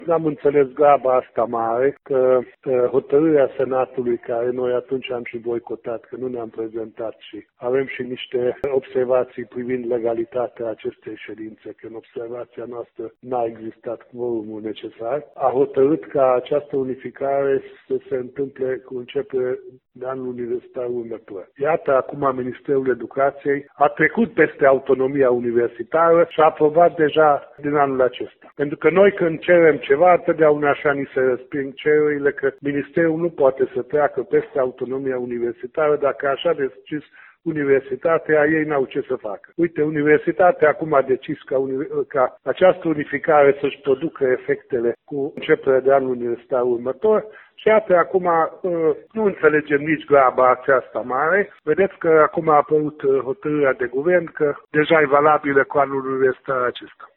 N-am înțeles graba asta mare, că hotărârea Senatului, care noi atunci am și boicotat, că nu ne-am prezentat și avem și niște observații privind legalitatea acestei ședințe, că în observația noastră n-a existat quorumul necesar, a hotărât ca această unificare să se întâmple cu începere de anul universitar următor. Iată, acum Ministerul Educației a trecut peste autonomia universitară și a aprobat deja din anul acesta. Pentru că noi când cerem ceva, totdeauna așa ni se resping cererile, că Ministerul nu poate să treacă peste autonomia universitară dacă așa decis universitatea, ei n-au ce să facă. Uite, universitatea acum a decis ca această unificare să-și producă efectele cu începerea de anul universitar următor și iată, acum nu înțelegem nici graba aceasta mare. Vedeți că acum a apărut hotărârea de guvern că deja e valabilă cu anul universitar acesta.